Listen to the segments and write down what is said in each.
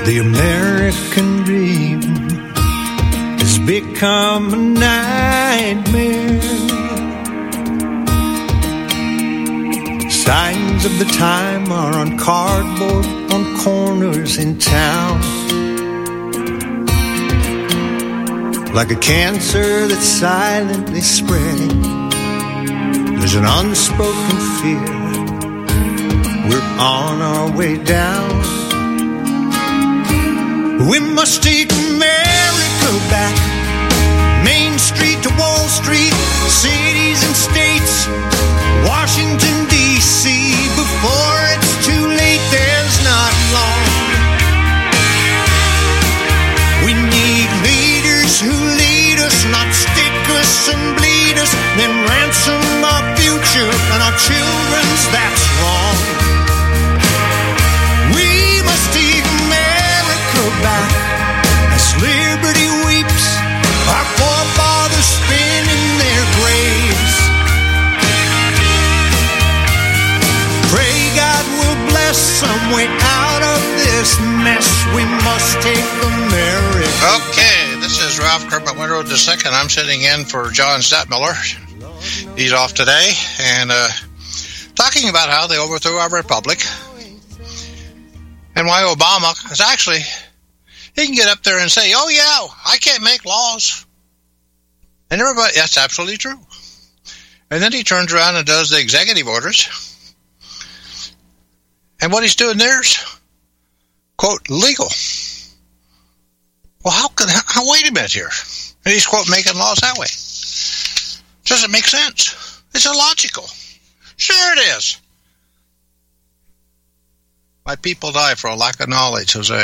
The American dream has become a nightmare. Signs of the time are on cardboard on corners in town. Like a cancer that's silently spreading, there's an unspoken fear. We're on our way down. We must take America back. Main Street to Wall Street, cities and states, Washington, D.C. Before it's too late, there's not long. We need leaders who lead us, not stick us and bleed us, then ransom our future and our children's. That's wrong. We must take America back as liberty weeps, our forefathers spin in their graves. Pray God will bless some way out of this mess. We must take America. Okay, this is Ralph Kermit Winroad II. I'm sitting in for John Stadtmiller. He's off today, and talking about how they overthrew our republic, and why Obama is actually, he can get up there and say, oh yeah, I can't make laws. And everybody, that's absolutely true. And then he turns around and does the executive orders. And what he's doing there is, quote, legal. Well, wait a minute here. And he's, quote, making laws that way. Doesn't make sense. It's illogical. Sure it is. My people die for a lack of knowledge, Jose.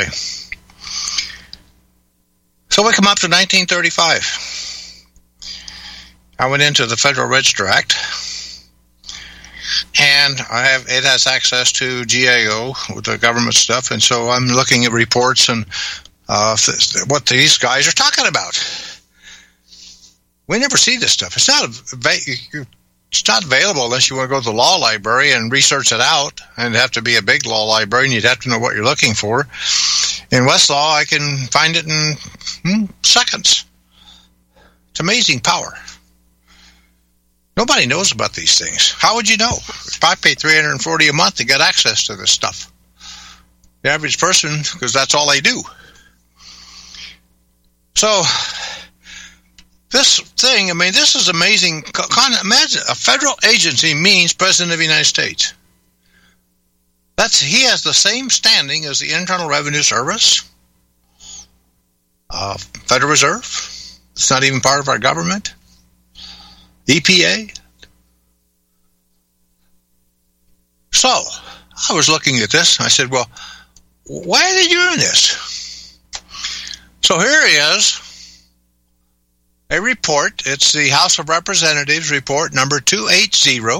So we come up to 1935. I went into the Federal Register Act, and it has access to GAO with the government stuff, and so I'm looking at reports and what these guys are talking about. We never see this stuff. It's not available unless you want to go to the law library and research it out, and it'd have to be a big law library, and you'd have to know what you're looking for. In Westlaw, I can find it in seconds. It's amazing power. Nobody knows about these things. How would you know? If I pay $340 a month to get access to this stuff, the average person, because that's all they do. So this thing, I mean, this is amazing. Imagine a federal agency means President of the United States. He has the same standing as the Internal Revenue Service, Federal Reserve. It's not even part of our government. EPA. So I was looking at this, and I said, well, why are they doing this? So here is a report. It's the House of Representatives report number 280.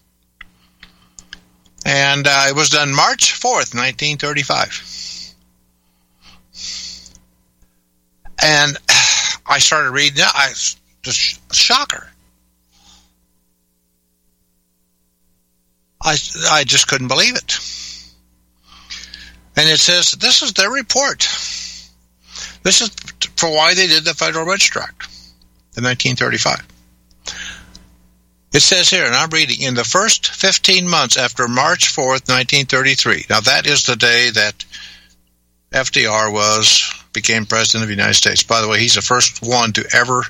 And it was done March 4th, 1935. And I started reading it. Just shocker. I just couldn't believe it. And it says, this is their report. This is for why they did the Federal Register Act in 1935. It says here, and I'm reading, in the first 15 months after March 4th, 1933. Now, that is the day that FDR became President of the United States. By the way, he's the first one to ever,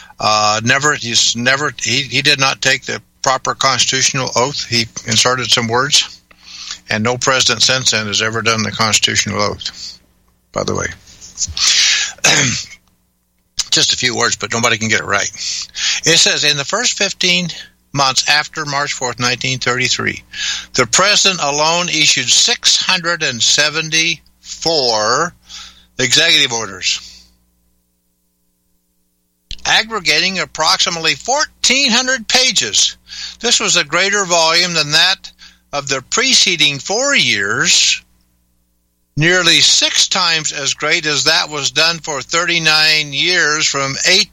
he did not take the proper constitutional oath. He inserted some words, and no president since then has ever done the constitutional oath, by the way. Just a few words, but nobody can get it right. It says, in the first 15 months after March 4th, 1933, the president alone issued 674 executive orders, aggregating approximately 1,400 pages. This was a greater volume than that of the preceding 4 years, nearly 6 times as great as that was done for 39 years from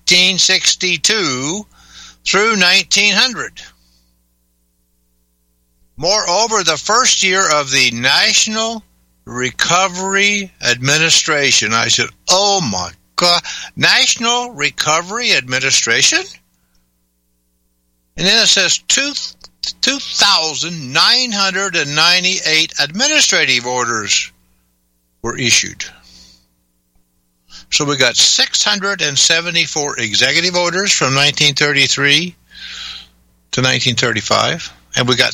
1862 through 1900. Moreover, the first year of the National Recovery Administration. I said, oh my God, National Recovery Administration? And then it says 2,998 administrative orders were issued. So we got 674 executive orders from 1933 to 1935, and we got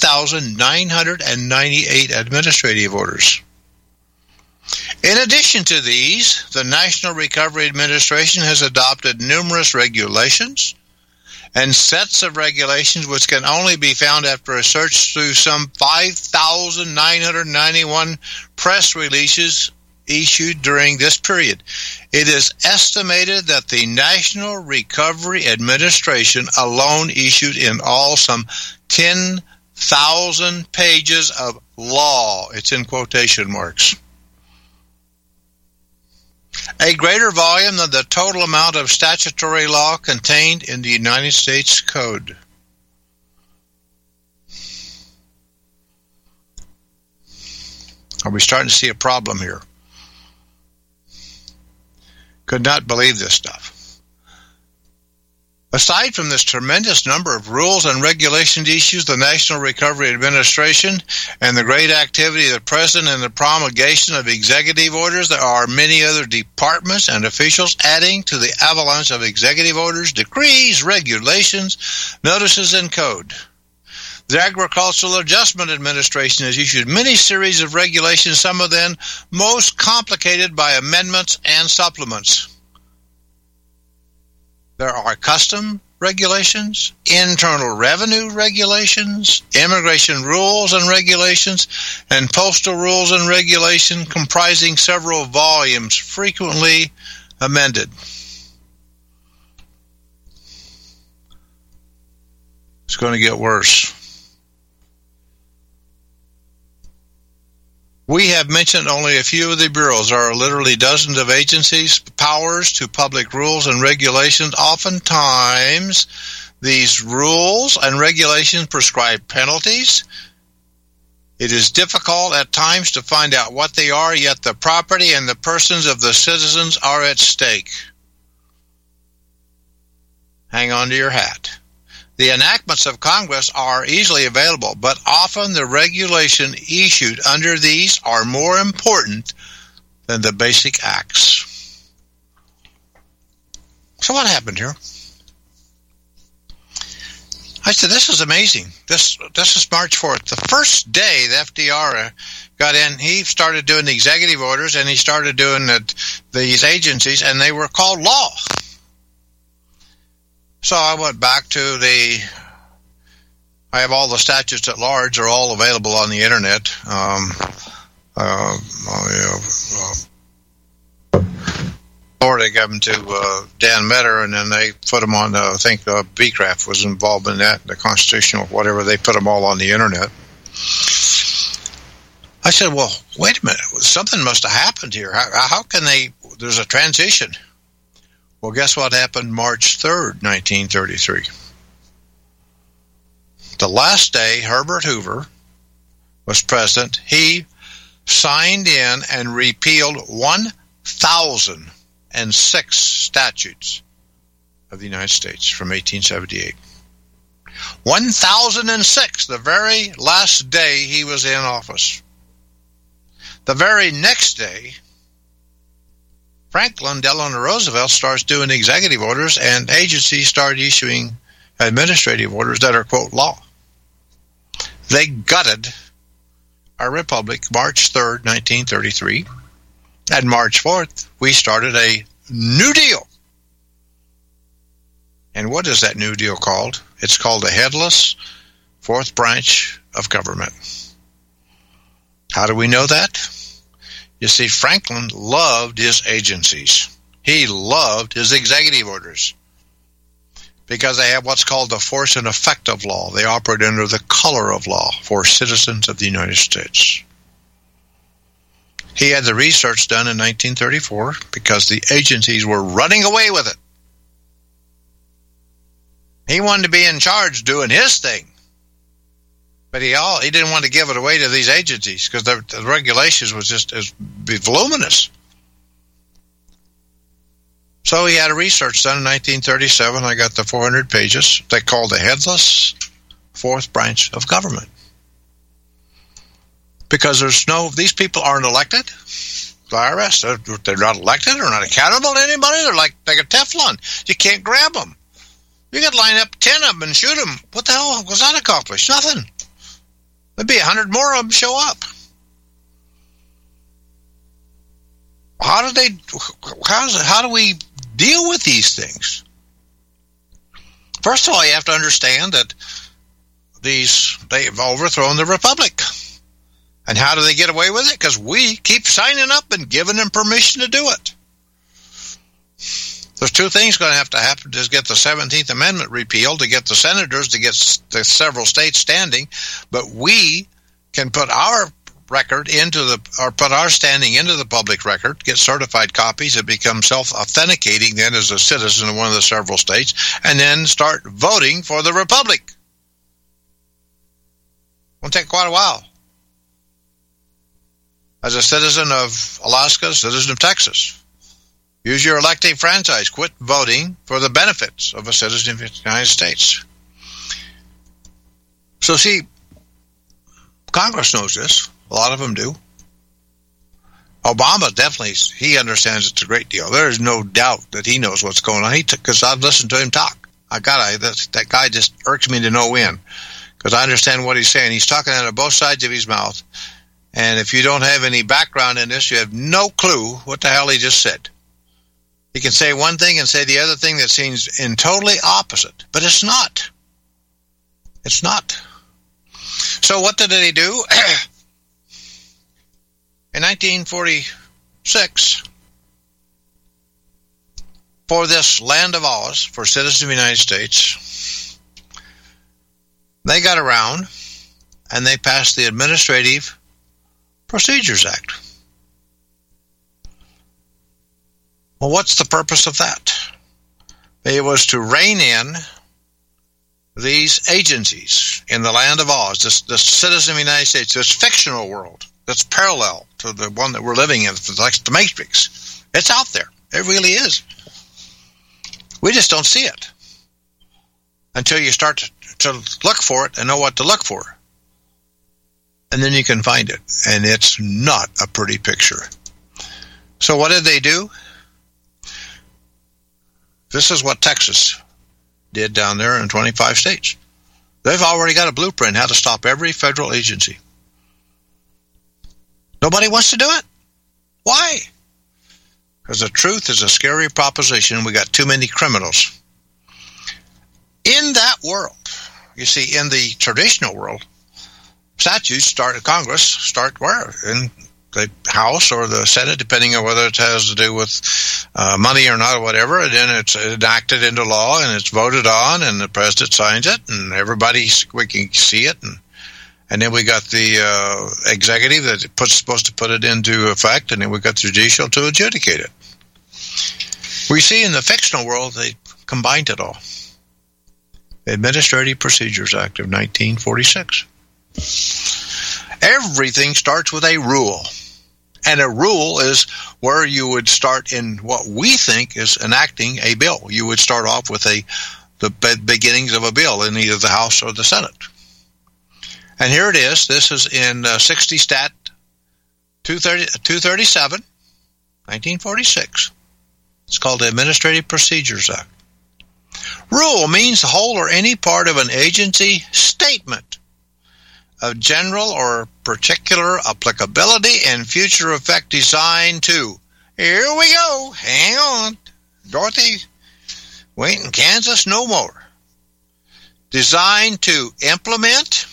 2,998 administrative orders. In addition to these, the National Recovery Administration has adopted numerous regulations and sets of regulations which can only be found after a search through some 5,991 press releases issued during this period. It is estimated that the National Recovery Administration alone issued in all some 10,000 pages of law. It's in quotation marks. A greater volume than the total amount of statutory law contained in the United States Code. Are we starting to see a problem here? Could not believe this stuff. Aside from this tremendous number of rules and regulations issues, the National Recovery Administration, and the great activity of the President in the promulgation of executive orders, there are many other departments and officials adding to the avalanche of executive orders, decrees, regulations, notices, and code. The Agricultural Adjustment Administration has issued many series of regulations, some of them most complicated by amendments and supplements. There are custom regulations, internal revenue regulations, immigration rules and regulations, and postal rules and regulations comprising several volumes, frequently amended. It's going to get worse. We have mentioned only a few of the bureaus. There are literally dozens of agencies, powers to public rules and regulations. Oftentimes, these rules and regulations prescribe penalties. It is difficult at times to find out what they are, yet the property and the persons of the citizens are at stake. Hang on to your hat. The enactments of Congress are easily available, but often the regulation issued under these are more important than the basic acts. So what happened here? I said, this is amazing. This is March 4th. The first day the FDR got in, he started doing the executive orders, and he started doing these agencies, and they were called law. So I went back to I have all the statutes at large. They're all available on the internet. Florida gave them to Dan Metter, and then they put them on, I think Beecraft was involved in that, the constitutional, whatever. They put them all on the internet. I said, well, wait a minute. Something must have happened here. How can there's a transition. Well, guess what happened March 3rd, 1933? The last day Herbert Hoover was president, he signed in and repealed 1,006 statutes of the United States from 1878. 1,006, the very last day he was in office. The very next day, Franklin Delano Roosevelt starts doing executive orders, and agencies start issuing administrative orders that are, quote, law. They gutted our republic March 3rd, 1933. And March 4th, we started a New Deal. And what is that New Deal called? It's called the Headless Fourth Branch of Government. How do we know that? You see, Franklin loved his agencies. He loved his executive orders because they have what's called the force and effect of law. They operate under the color of law for citizens of the United States. He had the research done in 1934 because the agencies were running away with it. He wanted to be in charge doing his thing. But he didn't want to give it away to these agencies because the regulations was just as voluminous. So he had a research done in 1937. I got the 400 pages. They called the Headless Fourth Branch of Government. Because these people aren't elected. The IRS, they're not elected. They're not accountable to anybody. They're like a Teflon. You can't grab them. You could line up 10 of them and shoot them. What the hell was that accomplished? Nothing. Maybe 100 more of them show up. How do we deal with these things? First of all, you have to understand that they've overthrown the republic. And how do they get away with it? Because we keep signing up and giving them permission to do it. There's two things going to have to happen to get the 17th Amendment repealed, to get the senators, to get the several states standing. But we can put our record put our standing into the public record, get certified copies that become self-authenticating then as a citizen of one of the several states, and then start voting for the republic. It'll take quite a while. As a citizen of Alaska, citizen of Texas, use your elective franchise. Quit voting for the benefits of a citizen of the United States. So see, Congress knows this. A lot of them do. Obama definitely, he understands it's a great deal. There is no doubt that he knows what's going on. Because I've listened to him talk. That guy just irks me to no end. Because I understand what he's saying. He's talking out of both sides of his mouth. And if you don't have any background in this, you have no clue what the hell he just said. He can say one thing and say the other thing that seems in totally opposite. But it's not. It's not. So what did he do? In 1946, for this land of Oz, for citizens of the United States, they got around and they passed the Administrative Procedures Act. Well, what's the purpose of that? It was to rein in these agencies in the land of Oz, this citizen of the United States, this fictional world that's parallel to the one that we're living in, like the Matrix. It's out there. It really is. We just don't see it until you start to look for it and know what to look for. And then you can find it. And it's not a pretty picture. So what did they do? This is what Texas did down there in 25 states. They've already got a blueprint how to stop every federal agency. Nobody wants to do it. Why? Because the truth is a scary proposition. We got too many criminals. In that world, you see, in the traditional world, statutes Congress start where? In the House or the Senate, depending on whether it has to do with money or not or whatever, and then it's enacted into law and it's voted on and the president signs it and we can see it, and then we got the executive that's supposed to put it into effect, and then we got the judicial to adjudicate it. We see in the fictional world they combined it all. The Administrative Procedures Act of 1946. Everything starts with a rule. And a rule is where you would start in what we think is enacting a bill. You would start off with the beginnings of a bill in either the House or the Senate. And here it is. This is in 60 Stat 237, 1946. It's called the Administrative Procedures Act. Rule means the whole or any part of an agency statement of general or particular applicability and future effect designed to. Here we go. Hang on. Dorothy, wait in Kansas no more. Designed to implement,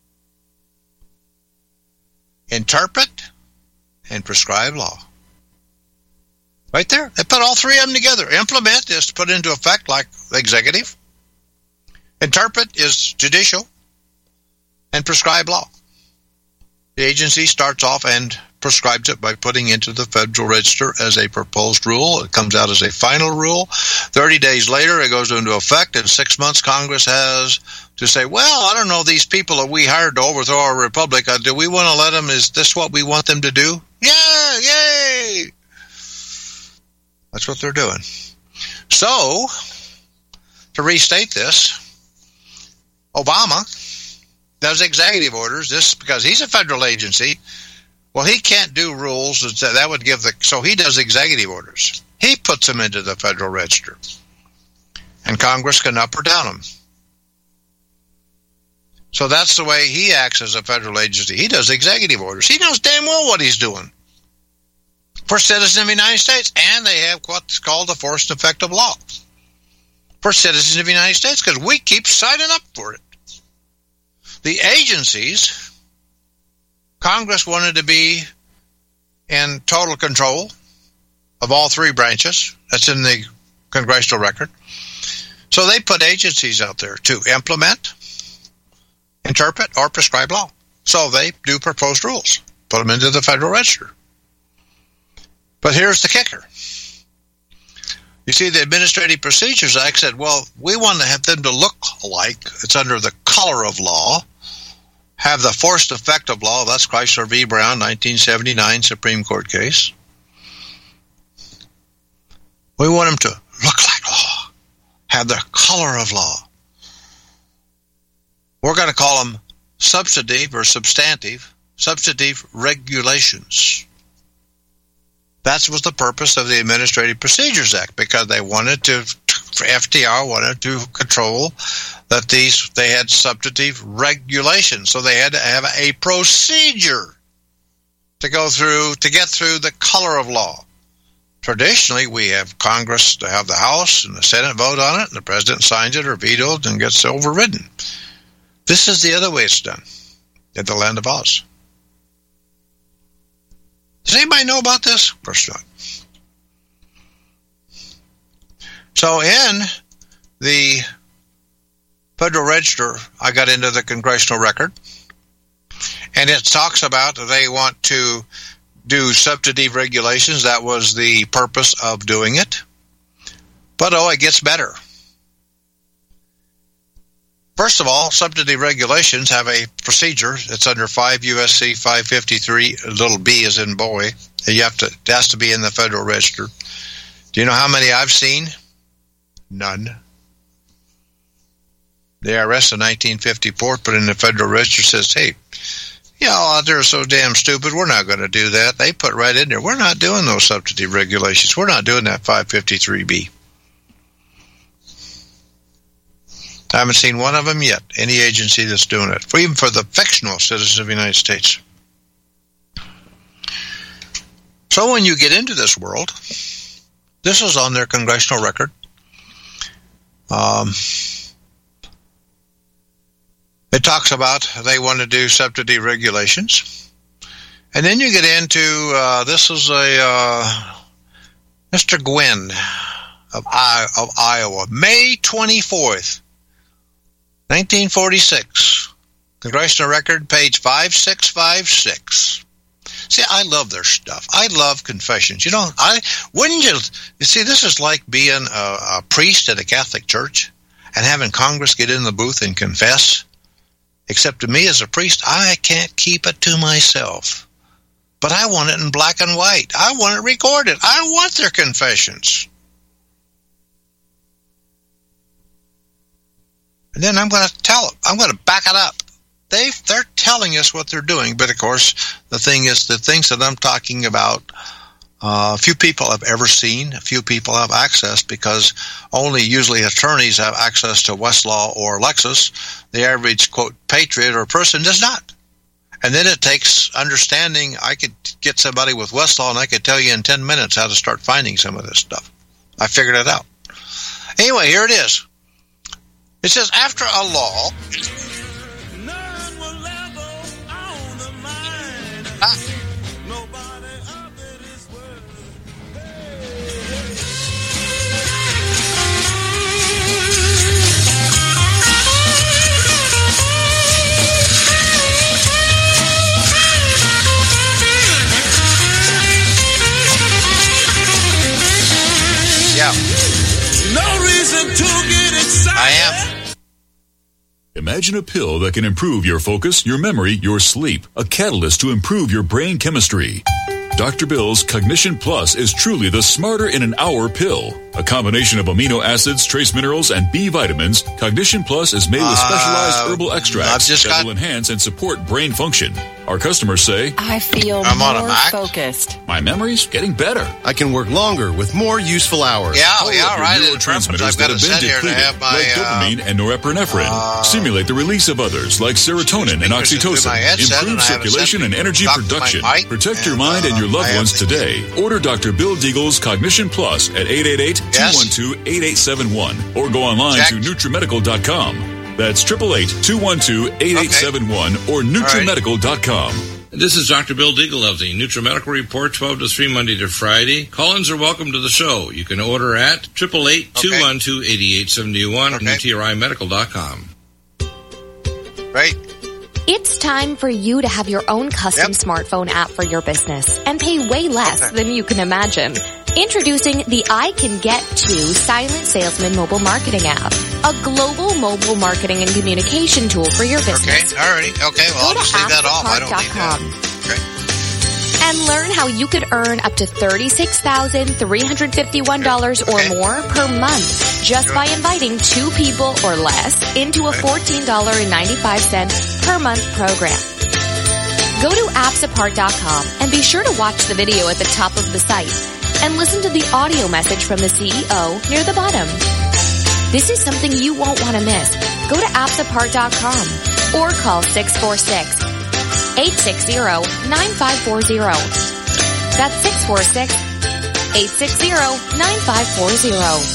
interpret, and prescribe law. Right there. They put all three of them together. Implement is to put into effect like executive. Interpret is judicial. And prescribe law. The agency starts off and prescribes it by putting into the Federal Register as a proposed rule. It comes out as a final rule. 30 days later, it goes into effect. In 6 months, Congress has to say, well, I don't know, these people that we hired to overthrow our republic, do we want to let them, is this what we want them to do? Yeah, yay! That's what they're doing. So, to restate this, Obama does executive orders. This because he's a federal agency. Well, he can't do rules that would give so he does executive orders. He puts them into the Federal Register, and Congress can up or down them. So that's the way he acts as a federal agency. He does executive orders. He knows damn well what he's doing for citizens of the United States, and they have what's called the force and effect of law for citizens of the United States, because we keep signing up for it. The agencies, Congress wanted to be in total control of all three branches. That's in the congressional record. So they put agencies out there to implement, interpret, or prescribe law. So they do proposed rules, put them into the Federal Register. But here's the kicker. You see, the Administrative Procedures Act said, well, we want to have them to look like it's under the color of law, have the forced effect of law. That's Chrysler v. Brown, 1979 Supreme Court case. We want them to look like law, have the color of law. We're going to call them substantive regulations. That was the purpose of the Administrative Procedures Act, because they wanted to, FDR wanted to control that they had substantive regulations. So they had to have a procedure to go through, to get through the color of law. Traditionally, we have Congress to have the House and the Senate vote on it, and the President signs it or vetoed and gets overridden. This is the other way it's done in the land of Oz. Does anybody know about this? Of course not. So in the Federal Register, I got into the congressional record, and it talks about they want to do substantive regulations. That was the purpose of doing it. But it gets better. First of all, substantive regulations have a procedure. It's under 5 U.S.C. 553, little b as in boy. It has to be in the Federal Register. Do you know how many I've seen? None. The IRS in 1954 put in the Federal Register, says, hey, y'all out there are so damn stupid, we're not going to do that. They put right in there, we're not doing those substantive regulations. We're not doing that 553B. I haven't seen one of them yet, any agency that's doing it, even for the fictional citizens of the United States. So when you get into this world, this is on their congressional record. It talks about they want to do substantive regulations. And then you get into, this is Mr. Gwynn of Iowa, May 24th. 1946, Congressional Record, page 5656. See, I love their stuff. I love confessions. You see, this is like being a priest at a Catholic church and having Congress get in the booth and confess. Except to me as a priest, I can't keep it to myself. But I want it in black and white. I want it recorded. I want their confessions. And then I'm going to tell them. I'm going to back it up. They're telling us what they're doing. But, of course, the thing is, the things that I'm talking about, few people have ever seen. Few people have access, because only usually attorneys have access to Westlaw or Lexis. The average, quote, patriot or person does not. And then it takes understanding. I could get somebody with Westlaw, and I could tell you in 10 minutes how to start finding some of this stuff. I figured it out. Anyway, here it is. It says, after a law, none will ever own the mind. Nobody of it is worth. Imagine a pill that can improve your focus, your memory, your sleep. A catalyst to improve your brain chemistry. Dr. Bill's Cognition Plus is truly the smarter in an hour pill. A combination of amino acids, trace minerals, and B vitamins, Cognition Plus is made with specialized herbal extracts that will enhance and support brain function. Our customers say, I feel more focused. My memory's getting better. I can work longer with more useful hours. Neurotransmitters that have been depleted, like dopamine and norepinephrine, stimulate the release of others like serotonin and oxytocin, improve circulation and energy production, protect your mind and your loved ones today. Order Dr. Bill Deagle's Cognition Plus at 888-212-8871 or go online to NutriMedical.com. That's 888-212-8871 or NutriMedical.com. This is Dr. Bill Deagle of the NutriMedical Report, 12 to 3, Monday to Friday. Call-ins are welcome to the show. You can order at 888-212-8871 or NutriMedical.com. Right. It's time for you to have your own custom smartphone app for your business and pay way less than you can imagine. Introducing the I Can Get To Silent Salesman mobile marketing app, a global mobile marketing and communication tool for your business. Okay, alrighty. Okay, well, I'll just leave that off. I don't need that. Okay. And learn how you could earn up to $36,351 or more per month just by inviting 2 people or less into a $14.95 per month program. Go to appsapart.com and be sure to watch the video at the top of the site and listen to the audio message from the CEO near the bottom. This is something you won't want to miss. Go to appsapart.com or call 646-860-9540. That's 646-860-9540.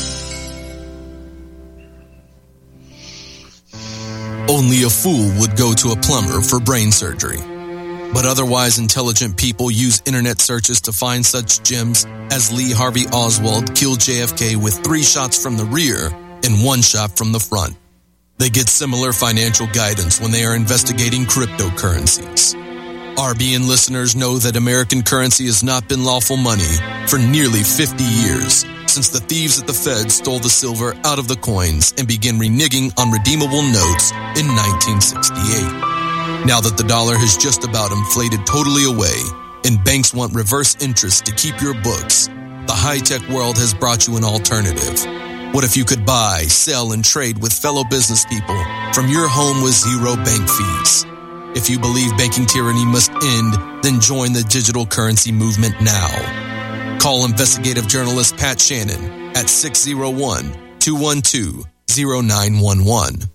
Only a fool would go to a plumber for brain surgery. But otherwise intelligent people use internet searches to find such gems as Lee Harvey Oswald killed JFK with 3 shots from the rear and 1 shot from the front. They get similar financial guidance when they are investigating cryptocurrencies. RBN listeners know that American currency has not been lawful money for nearly 50 years, since the thieves at the Fed stole the silver out of the coins and began reneging on redeemable notes in 1968. Now that the dollar has just about inflated totally away and banks want reverse interest to keep your books, the high-tech world has brought you an alternative. What if you could buy, sell, and trade with fellow business people from your home with 0 bank fees? If you believe banking tyranny must end, then join the digital currency movement now. Call investigative journalist Pat Shannon at 601-212-0911.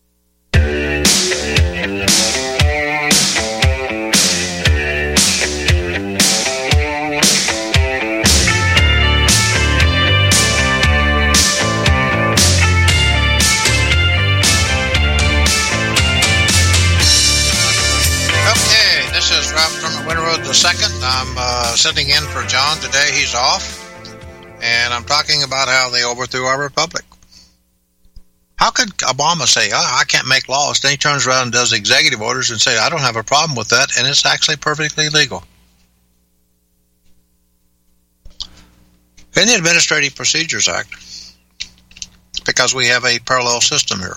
I'm sitting in for John today. He's off. And I'm talking about how they overthrew our republic. How could Obama say, I can't make laws? Then he turns around and does executive orders and say, I don't have a problem with that, and it's actually perfectly legal. In the Administrative Procedures Act, because we have a parallel system here,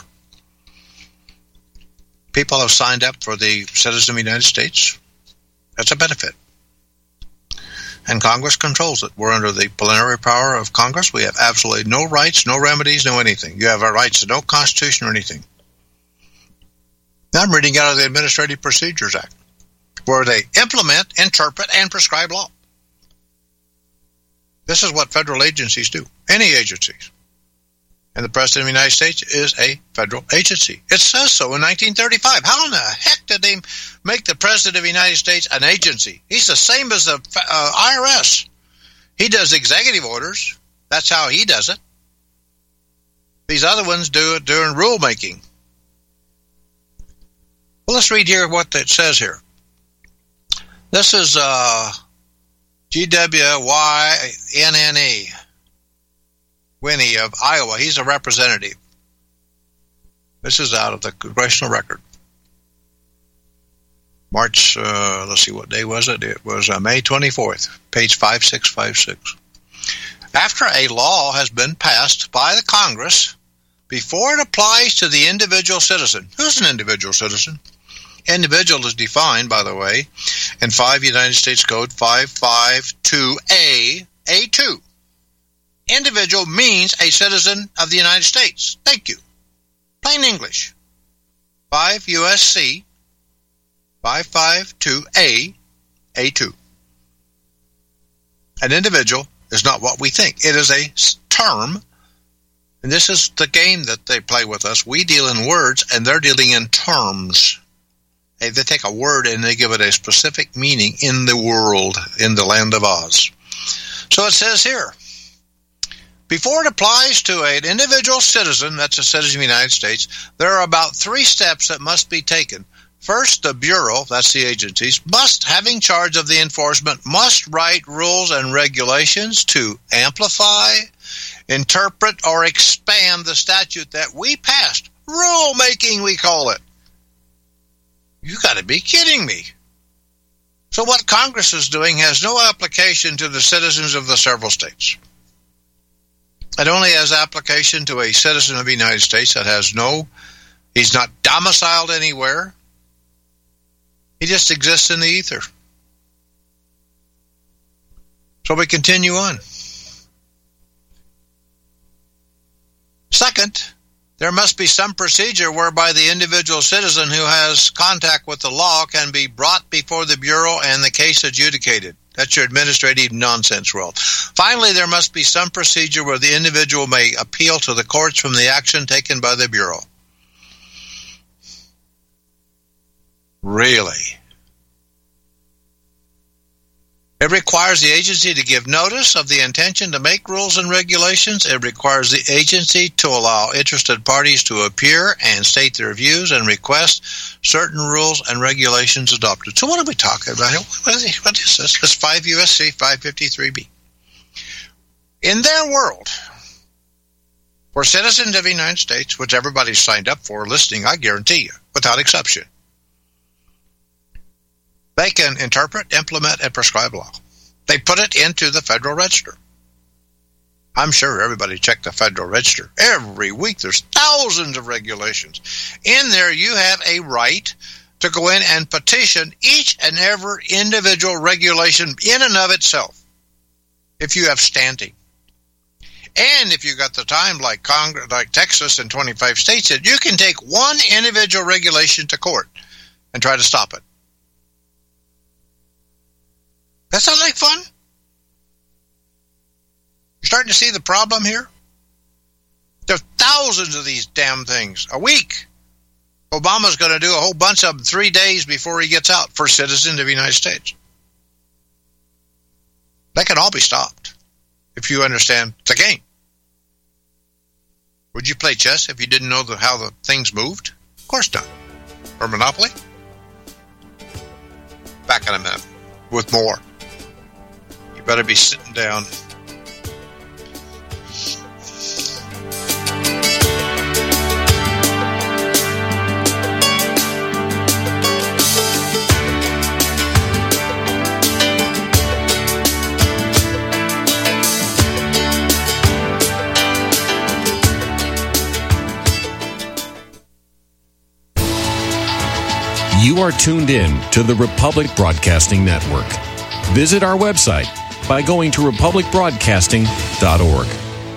people have signed up for the citizen of the United States. That's a benefit. And Congress controls it. We're under the plenary power of Congress. We have absolutely no rights, no remedies, no anything. You have our rights to no constitution or anything. Now I'm reading out of the Administrative Procedures Act, where they implement, interpret, and prescribe law. This is what federal agencies do. Any agencies. And the President of the United States is a federal agency. It says so in 1935. How in the heck did they make the President of the United States an agency? He's the same as the IRS. He does executive orders. That's how he does it. These other ones do it during rulemaking. Well, let's read here what it says here. This is GWYNNE. Winnie of Iowa. He's a representative. This is out of the Congressional Record. March, let's see, what day was it? It was May 24th, page 5656. After a law has been passed by the Congress before it applies to the individual citizen. Who's an individual citizen? Individual is defined, by the way, in 5 United States Code 552A, A2. Individual means a citizen of the United States. Thank you. Plain English. 5 U.S.C. 552A, A2. An individual is not what we think. It is a term, and this is the game that they play with us. We deal in words, and they're dealing in terms. They take a word and they give it a specific meaning in the world, in the land of Oz. So it says here, before it applies to an individual citizen, that's a citizen of the United States, there are about 3 steps that must be taken. First, the Bureau, that's the agencies, having charge of the enforcement, must write rules and regulations to amplify, interpret, or expand the statute that we passed. Rulemaking, we call it. You got to be kidding me. So what Congress is doing has no application to the citizens of the several states. It only has application to a citizen of the United States that he's not domiciled anywhere. He just exists in the ether. So we continue on. Second, there must be some procedure whereby the individual citizen who has contact with the law can be brought before the Bureau and the case adjudicated. That's your administrative nonsense world. Finally, there must be some procedure where the individual may appeal to the courts from the action taken by the Bureau. Really? It requires the agency to give notice of the intention to make rules and regulations. It requires the agency to allow interested parties to appear and state their views and request certain rules and regulations adopted. So what are we talking about here? What is this? It's 5 U.S.C. 553B. In their world, for citizens of the United States, which everybody's signed up for listening, I guarantee you, without exception, they can interpret, implement, and prescribe law. They put it into the Federal Register. I'm sure everybody checked the Federal Register. Every week there's thousands of regulations. In there you have a right to go in and petition each and every individual regulation in and of itself, if you have standing. And if you got the time, like Texas and 25 states, you can take one individual regulation to court and try to stop it. That sound like fun? You're starting to see the problem here? There are thousands of these damn things a week. Obama's going to do a whole bunch of them 3 days before he gets out for citizens of the United States. They can all be stopped if you understand the game. Would you play chess if you didn't know how the things moved? Of course not. Or Monopoly? Back in a minute with more. You better be sitting down. You are tuned in to the Republic Broadcasting Network. Visit our website by going to republicbroadcasting.org.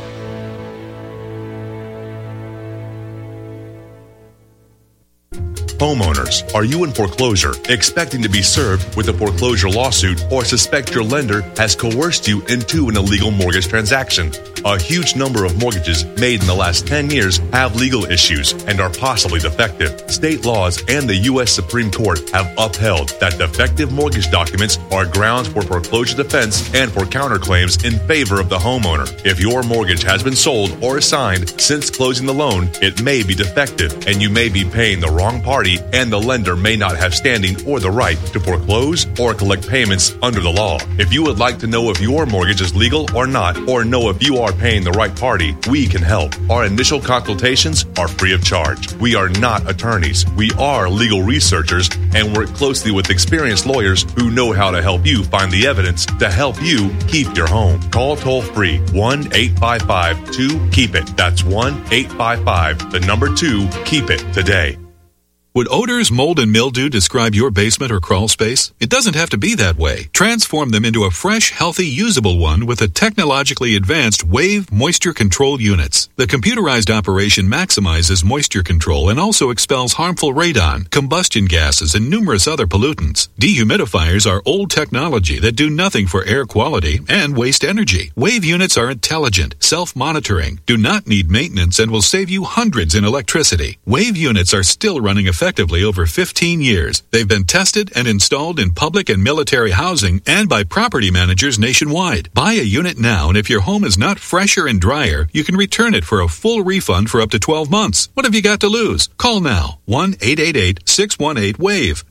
Homeowners, are you in foreclosure, expecting to be served with a foreclosure lawsuit, or suspect your lender has coerced you into an illegal mortgage transaction? A huge number of mortgages made in the last 10 years have legal issues and are possibly defective. State laws and the U.S. Supreme Court have upheld that defective mortgage documents are grounds for foreclosure defense and for counterclaims in favor of the homeowner. If your mortgage has been sold or assigned since closing the loan, it may be defective and you may be paying the wrong party party, and the lender may not have standing or the right to foreclose or collect payments under the law. If you would like to know if your mortgage is legal or not, or know if you are paying the right party, we can help. Our initial consultations are free of charge. We are not attorneys. We are legal researchers and work closely with experienced lawyers who know how to help you find the evidence to help you keep your home. Call toll-free 1-855-2-KEEP-IT. That's 1-855-2-KEEP-IT today. Would odors, mold, and mildew describe your basement or crawl space? It doesn't have to be that way. Transform them into a fresh, healthy, usable one with the technologically advanced Wave moisture control units. The computerized operation maximizes moisture control and also expels harmful radon, combustion gases, and numerous other pollutants. Dehumidifiers are old technology that do nothing for air quality and waste energy. Wave units are intelligent, self-monitoring, do not need maintenance, and will save you hundreds in electricity. Wave units are still running effectively over 15 years. They've been tested and installed in public and military housing and by property managers nationwide. Buy a unit now, and if your home is not fresher and drier, you can return it for a full refund for up to 12 months. What have you got to lose? Call now. 1-888-618-WAVE.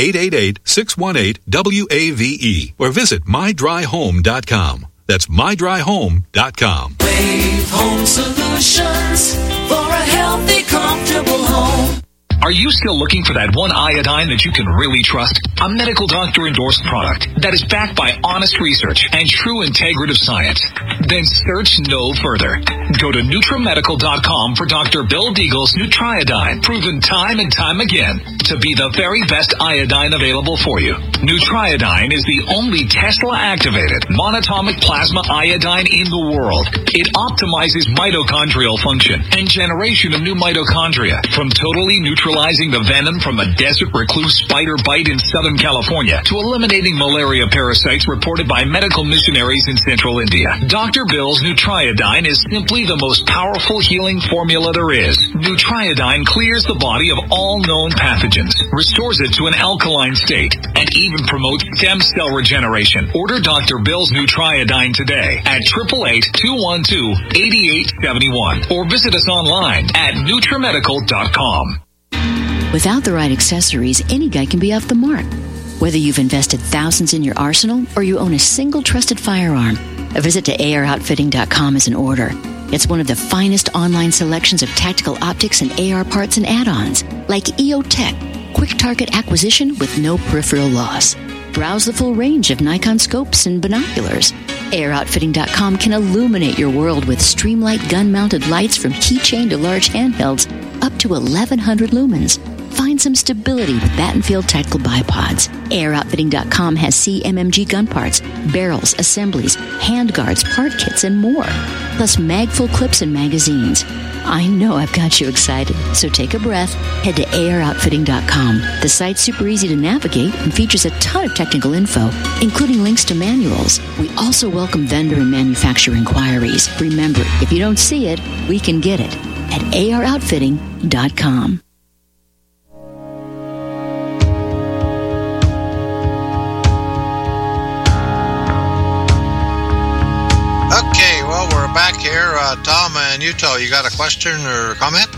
1-888-618-WAVE. Or visit mydryhome.com. That's mydryhome.com. Wave Home Solutions for a healthy, comfortable home. Are you still looking for that one iodine that you can really trust? A medical doctor-endorsed product that is backed by honest research and true integrative science? Then search no further. Go to NutriMedical.com for Dr. Bill Deagle's Nutriodine, proven time and time again to be the very best iodine available for you. Nutriodine is the only Tesla-activated monatomic plasma iodine in the world. It optimizes mitochondrial function and generation of new mitochondria from totally neutralizing the venom from a desert recluse spider bite in Southern California to eliminating malaria parasites reported by medical missionaries in Central India. Dr. Bill's Nutriodine is simply the most powerful healing formula there is. Nutriodine clears the body of all known pathogens, restores it to an alkaline state, and even promotes stem cell regeneration. Order Dr. Bill's Nutriodine today at 888-212-8871 or visit us online at NutriMedical.com. Without the right accessories, any guy can be off the mark. Whether you've invested thousands in your arsenal or you own a single trusted firearm, a visit to AROutfitting.com is in order. It's one of the finest online selections of tactical optics and AR parts and add-ons, like EOTech, quick target acquisition with no peripheral loss. Browse the full range of Nikon scopes and binoculars. AROutfitting.com can illuminate your world with Streamlight gun-mounted lights from keychain to large handhelds up to 1,100 lumens. Find some stability with Battenfield tactical bipods. AirOutfitting.com has CMMG gun parts, barrels, assemblies, handguards, part kits, and more. Plus mag-full clips and magazines. I know I've got you excited, so take a breath. Head to AirOutfitting.com. The site's super easy to navigate and features a ton of technical info, including links to manuals. We also welcome vendor and manufacturer inquiries. Remember, if you don't see it, we can get it at AirOutfitting.com. Okay, well, we're back here. Tom and Utah, you got a question or comment?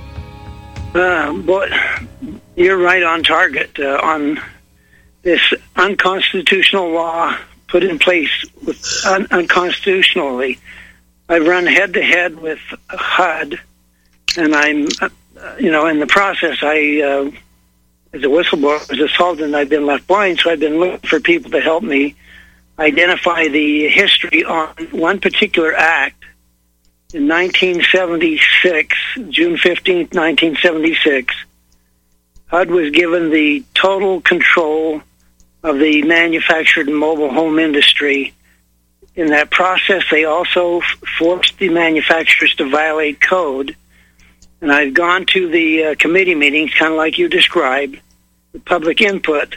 But you're right on target on this unconstitutional law put in place unconstitutionally. I've run head-to-head with HUD, and I'm, in the process, as a whistleblower, was assaulted, and I've been left blind, so I've been looking for people to help me identify the history on one particular act. In 1976, June 15th, 1976, HUD was given the total control of the manufactured mobile home industry. In that process, they also forced the manufacturers to violate code. And I've gone to the committee meetings, kind of like you described, with public input,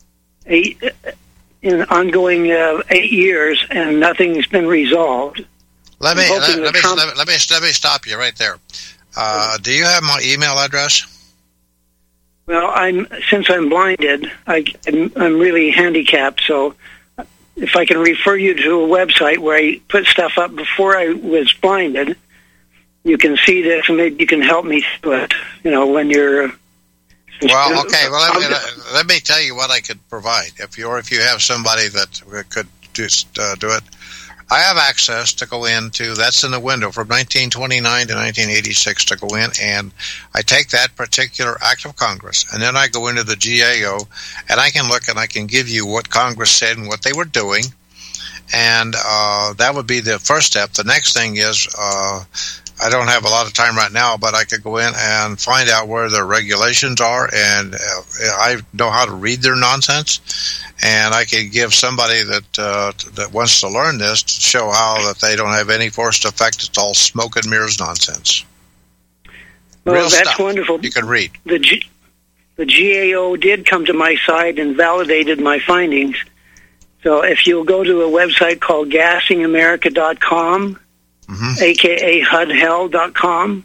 in ongoing 8 years, and nothing's been resolved. Let me stop you right there. Do you have my email address? Well, since I'm blinded, I'm really handicapped. So, if I can refer you to a website where I put stuff up before I was blinded, you can see this, and maybe you can help me through it. When you're Well, okay. Well, let me tell you what I could provide. If you have somebody that could just do it, I have access to go into. That's in the window from 1929 to 1986 to go in, and I take that particular act of Congress, and then I go into the GAO, and I can look and I can give you what Congress said and what they were doing, and that would be the first step. The next thing is. I don't have a lot of time right now, but I could go in and find out where their regulations are, and I know how to read their nonsense, and I could give somebody that wants to learn this to show how that they don't have any forced effect. It's all smoke and mirrors nonsense. Well, Real that's stuff wonderful. You can read. The GAO did come to my side and validated my findings. So if you'll go to a website called gassingamerica.com, a.k.a. HUDHell.com.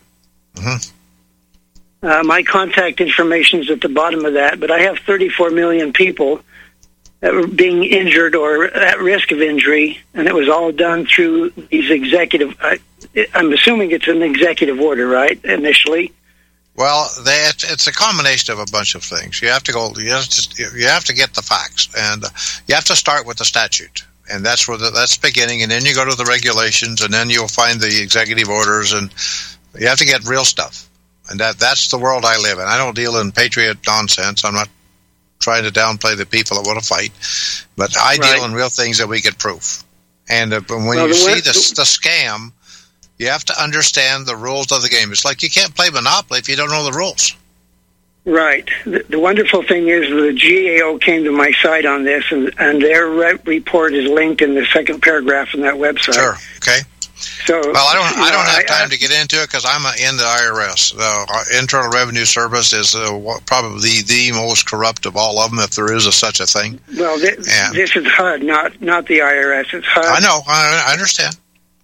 My contact information is at the bottom of that, but I have 34 million people that were being injured or at risk of injury, and it was all done through these executive... I'm assuming it's an executive order, right, initially? Well, it's a combination of a bunch of things. You have to go... You have to get the facts, and you have to start with the statute. And that's where that's beginning, and then you go to the regulations, and then you'll find the executive orders, and you have to get real stuff. And that's the world I live in. I don't deal in patriot nonsense. I'm not trying to downplay the people that want to fight, but I deal in real things that we can prove. And when you see the scam, you have to understand the rules of the game. It's like you can't play Monopoly if you don't know the rules. Right. The wonderful thing is the GAO came to my site on this, and their report is linked in the second paragraph in that website. Sure. Okay. So, well, I don't have time to get into it because I'm in the IRS. The Internal Revenue Service is probably the most corrupt of all of them, if there is such a thing. Well, this is HUD, not the IRS. It's HUD. I know. I understand.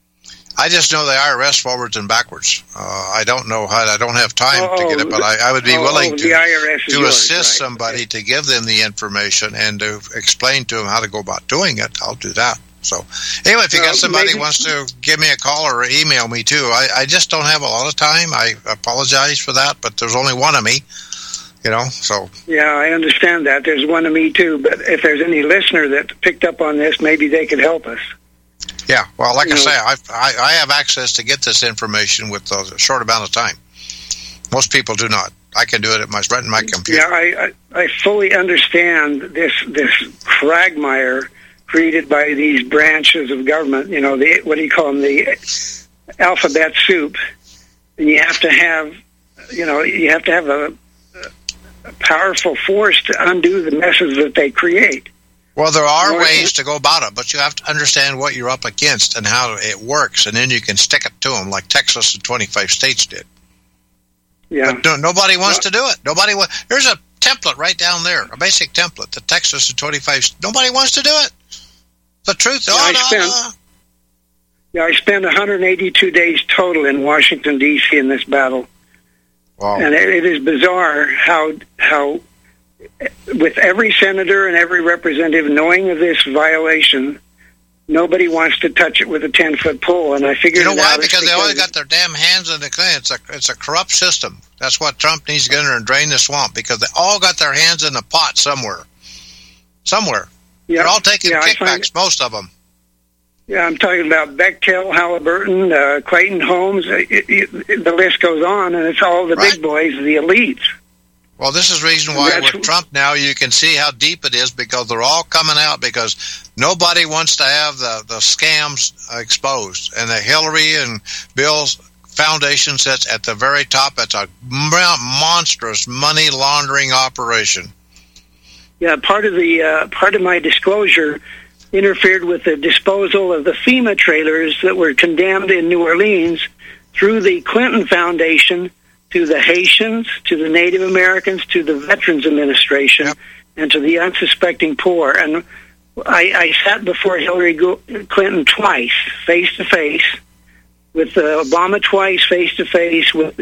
I just know the IRS forwards and backwards. I don't know HUD. I don't have time to get it, but I would be willing to assist somebody to give them the information and to explain to them how to go about doing it. I'll do that. So, anyway, if you got somebody who wants to give me a call or email me too, I just don't have a lot of time. I apologize for that, but there's only one of me, so. Yeah, I understand that. There's one of me too, but if there's any listener that picked up on this, maybe they could help us. Yeah, well, like I say, I have access to get this information with a short amount of time. Most people do not. I can do it right in my computer. Yeah, I fully understand this quagmire created by these branches of government. What do you call them? The alphabet soup. And you have to have, a powerful force to undo the messes that they create. Well, there are ways to go about it, but you have to understand what you're up against and how it works, and then you can stick it to them like Texas and 25 states did. Yeah. But nobody wants to do it. There's a template right down there, a basic template, the Texas and 25. Nobody wants to do it. The truth. I spent 182 days total in Washington, D.C. in this battle. Wow. And it is bizarre how with every senator and every representative knowing of this violation, nobody wants to touch it with a 10-foot pole. And I figured, why? Because they always got their damn hands in the clean. It's a corrupt system. That's what Trump needs to get in there and drain the swamp, because they all got their hands in the pot somewhere. They're all taking kickbacks, most of them. Yeah, I'm talking about Bechtel, Halliburton, Clayton Homes. The list goes on, and it's all the big boys, the elites. Well, this is the reason why with Trump now you can see how deep it is, because they're all coming out, because nobody wants to have the scams exposed. And the Hillary and Bill's foundation sits at the very top. It's a monstrous money laundering operation. Yeah, part of my disclosure interfered with the disposal of the FEMA trailers that were condemned in New Orleans through the Clinton Foundation to the Haitians, to the Native Americans, to the Veterans Administration, and to the unsuspecting poor. And I sat before Hillary Clinton twice, face-to-face, with Obama twice, face-to-face, with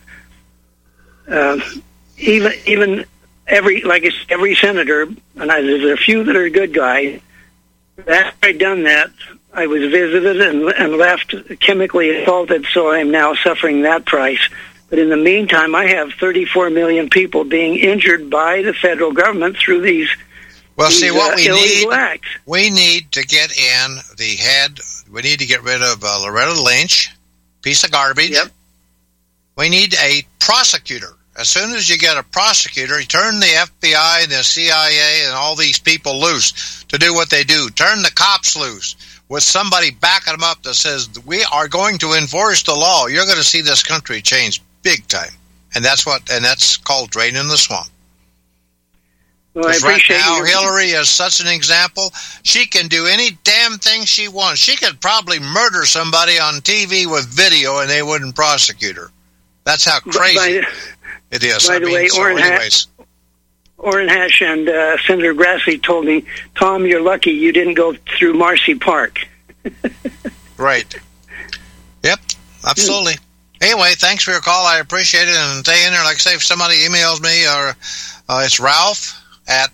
even every senator, and there's a few that are good guys. After I'd done that, I was visited and left chemically assaulted, so I am now suffering that price. But in the meantime, I have 34 million people being injured by the federal government through these. Well, see, what we need, acts. We need to get in the head. We need to get rid of Loretta Lynch, piece of garbage. Yep. We need a prosecutor. As soon as you get a prosecutor, you turn the FBI and the CIA and all these people loose to do what they do. Turn the cops loose with somebody backing them up that says, we are going to enforce the law. You're going to see this country change big time. And that's called draining the swamp. Well, I appreciate right now, Hillary is such an example. She can do any damn thing she wants. She could probably murder somebody on TV with video and they wouldn't prosecute her. That's how crazy it is. By the way, Orrin Hatch and Senator Grassley told me, Tom, you're lucky you didn't go through Marcy Park. Right. Yep, absolutely. Anyway, thanks for your call. I appreciate it. And stay in there. Like I say, if somebody emails me, or it's Ralph at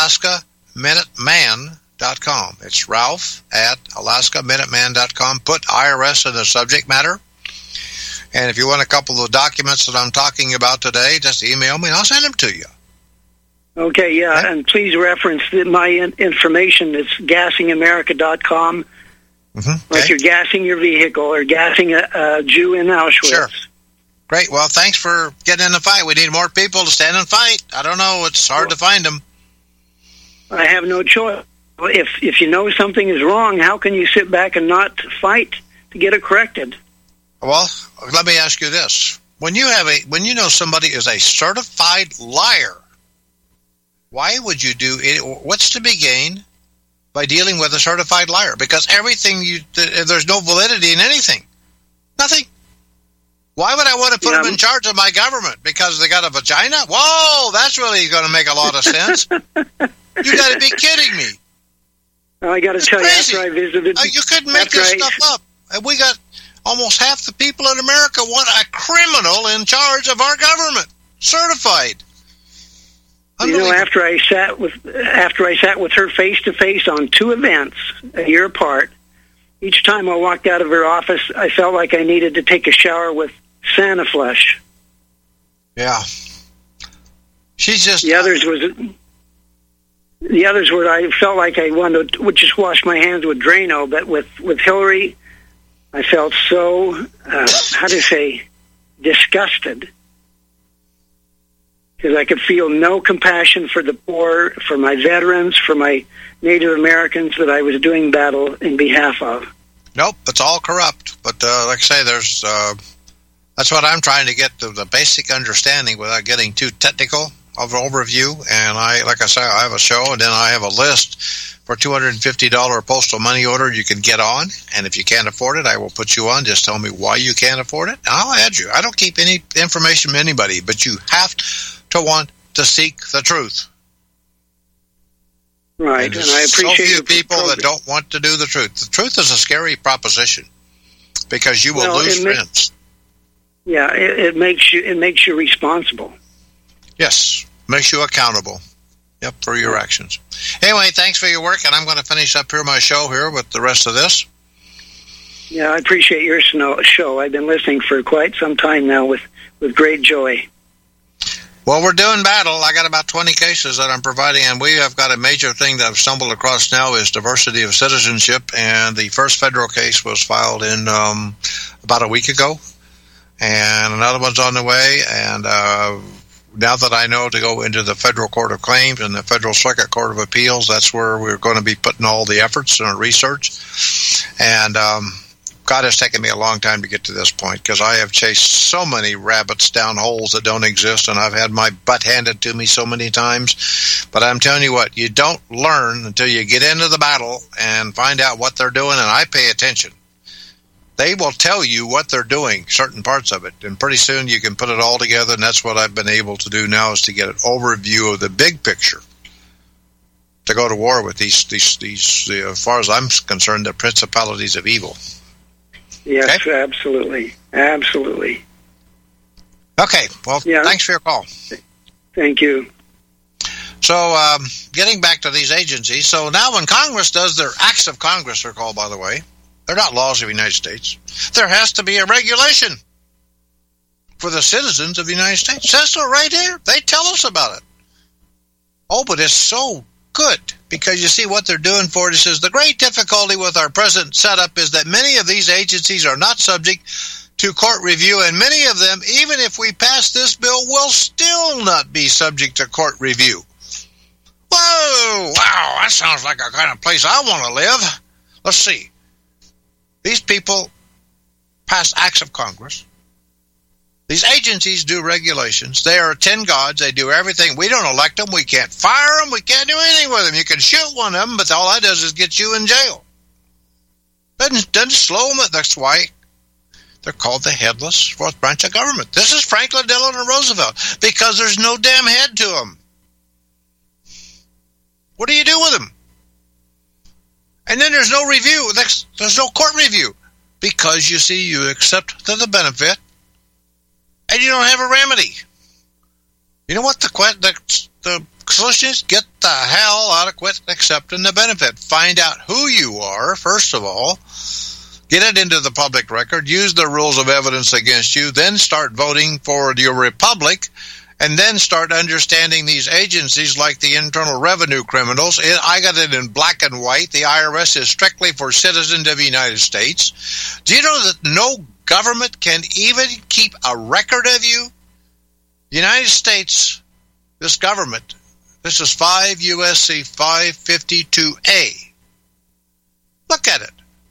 AlaskaMinuteman.com. It's Ralph at AlaskaMinuteman.com. Put IRS in the subject matter. And if you want a couple of documents that I'm talking about today, just email me and I'll send them to you. Okay, yeah, okay. And please reference my information. It's gassingamerica.com. Mm-hmm. Like you're gassing your vehicle or gassing a Jew in Auschwitz. Sure. Great. Well, thanks for getting in the fight. We need more people to stand and fight. I don't know. It's hard to find them. I have no choice. If you know something is wrong, how can you sit back and not fight to get it corrected? Well, let me ask you this. When you know somebody is a certified liar, why would you do it? What's to be gained by dealing with a certified liar? Because there's no validity in anything. Nothing. Why would I want to put them in charge of my government? Because they got a vagina? Whoa, that's really going to make a lot of sense. You got to be kidding me. Well, I got to tell you, after I visited... You couldn't make this stuff up. And we got almost half the people in America want a criminal in charge of our government. Certified. You know, after I sat with her face to face on 2 events a year apart, each time I walked out of her office, I felt like I needed to take a shower with Santa flesh. Yeah. She's just... The others were I felt like I would just wash my hands with Drano, but with Hillary, I felt so, disgusted. Because I could feel no compassion for the poor, for my veterans, for my Native Americans that I was doing battle in behalf of. Nope, it's all corrupt. But like I say, that's what I'm trying to get to the basic understanding without getting too technical of an overview. And I have a show, and then I have a list for $250 postal money order you can get on. And if you can't afford it, I will put you on. Just tell me why you can't afford it, and I'll add you. I don't keep any information from anybody, but you have to want to seek the truth. Right, and I appreciate so few people that don't want to do the truth. The truth is a scary proposition because you will lose friends. Yeah, it makes you responsible. Yes, makes you accountable. Yep, for your actions. Anyway, thanks for your work, and I'm going to finish up here my show here with the rest of this. Yeah, I appreciate your show. I've been listening for quite some time now with great joy. Well, we're doing battle. I got about 20 cases that I'm providing, and we have got a major thing that I've stumbled across now is diversity of citizenship, and the first federal case was filed in about a week ago, and another one's on the way, and now that I know to go into the Federal Court of Claims and the Federal Circuit Court of Appeals, that's where we're going to be putting all the efforts and research, and God has taken me a long time to get to this point because I have chased so many rabbits down holes that don't exist, and I've had my butt handed to me so many times. But I'm telling you what, you don't learn until you get into the battle and find out what they're doing, and I pay attention. They will tell you what they're doing, certain parts of it, and pretty soon you can put it all together, and that's what I've been able to do now is to get an overview of the big picture. To go to war with these as far as I'm concerned, the principalities of evil. Yes, okay? Absolutely. Absolutely. Okay, well, Thanks for your call. Thank you. So, getting back to these agencies, so now when Congress does their acts of Congress, they're called, by the way, they're not laws of the United States. There has to be a regulation for the citizens of the United States. It says so right here. They tell us about it. Oh, but it's so good because you see what they're doing for it. It says the great difficulty with our present setup is that many of these agencies are not subject to court review, and many of them, even if we pass this bill, will still not be subject to court review. Whoa! Wow, that sounds like a kind of place I want to live. Let's see. These people pass acts of Congress. These agencies do regulations. They are 10 gods. They do everything. We don't elect them. We can't fire them. We can't do anything with them. You can shoot one of them, but all that does is get you in jail. Doesn't slow them. That's why they're called the headless fourth branch of government. This is Franklin Delano Roosevelt, because there's no damn head to them. What do you do with them? And then there's no review. There's no court review, because you see, you accept the benefit, and you don't have a remedy. You know what the solution is? Get the hell out of quit accepting the benefit. Find out who you are, first of all. Get it into the public record. Use the rules of evidence against you. Then start voting for your republic. And then start understanding these agencies like the Internal Revenue criminals. I got it in black and white. The IRS is strictly for citizens of the United States. Do you know that no government can even keep a record of you? The United States, this government, this is 5 U.S.C. 552A. Look at it.